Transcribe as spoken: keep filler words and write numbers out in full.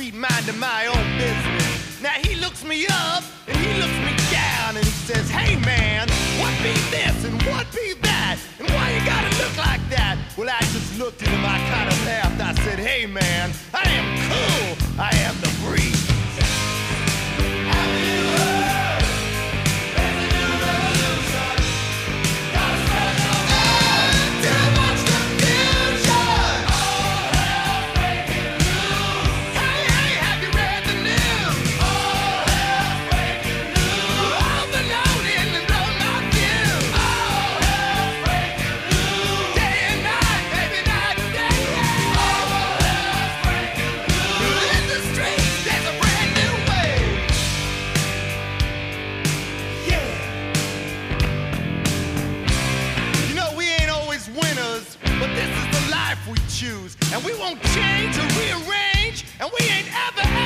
keep minding my own business. Now he looks me up and he looks me down and he says, hey man, what be this and what be that? And why you gotta look like that? Well, I just looked at him, I kind of laughed. I said, hey man, I am cool, I am the breeze. And we won't change or rearrange, and we ain't ever